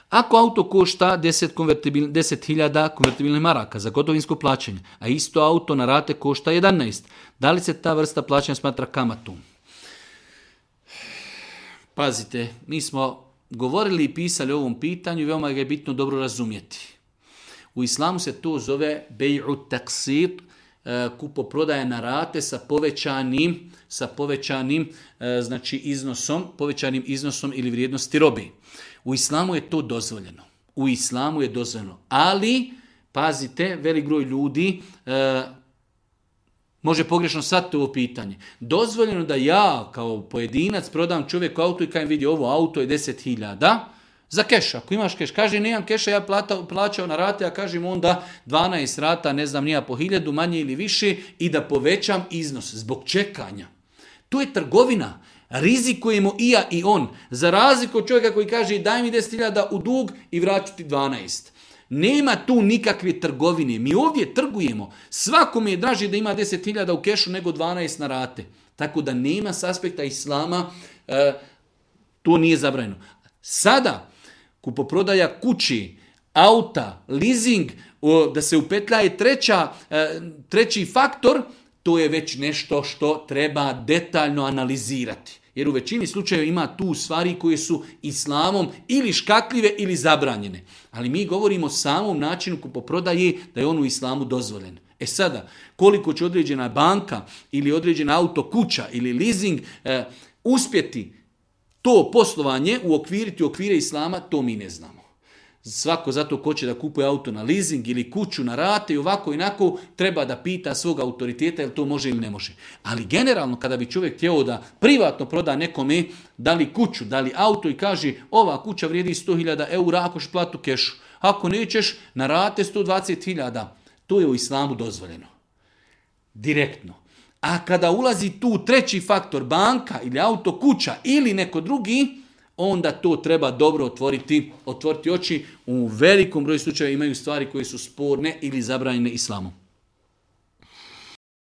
Ako auto košta 10.000 konvertibilnih maraka za gotovinsko plaćanje, a isto auto na rate košta 11, da li se ta vrsta plaćanja smatra kamatom? Pazite, mi smo govorili i pisali o ovom pitanju i veoma ga je bitno dobro razumjeti. U islamu se to zove bej'u taksit, kupoprodaja na rate sa povećanim znači povećanim iznosom ili vrijednosti robi. U islamu je to dozvoljeno. Ali, pazite, velik broj ljudi može pogrešno shvatiti ovo pitanje. Dozvoljeno da ja kao pojedinac prodam čovjeku auto i kažem vidi ovo auto je 10.000 za keš. Ako imaš keš, kaže nemam keša, ja plaćao na rate, ja kažem onda 12 rata, ne znam nija po 1.000, manje ili više i da povećam iznos zbog čekanja. To je trgovina. Rizikujemo i ja i on. Za razliku od čovjeka koji kaže daj mi 10.000 u dug i vraću ti 12. Nema tu nikakve trgovine. Mi ovdje trgujemo. Svakome je draže da ima 10.000 u kešu nego 12 na rate. Tako da nema s aspekta islama, to nije zabranjeno. Sada, kupoprodaja kući, auta, leasing, da se upetljaje treći faktor, to je već nešto što treba detaljno analizirati. Jer u većini slučajeva ima tu stvari koje su islamom ili škakljive ili zabranjene. Ali mi govorimo o samom načinu kupoprodaje da je on u islamu dozvoljen. E sada, koliko će određena banka ili određena auto kuća ili leasing uspjeti to poslovanje uokviriti u okvire islama, to mi ne znamo. Svako zato ko će da kupuje auto na leasing ili kuću na rate i ovako i onako treba da pita svog autoriteta jel to može ili ne može. Ali generalno kada bi čovjek htio da privatno proda nekome da li kuću, da li auto i kaže ova kuća vrijedi 100.000 eura ako ćeš platu kešu. Ako nećeš na rate 120.000. To je u islamu dozvoljeno. Direktno. A kada ulazi tu treći faktor, banka ili auto kuća ili neko drugi, onda to treba dobro otvoriti oči. U velikom broju slučajeva imaju stvari koje su sporne ili zabranjene islamom.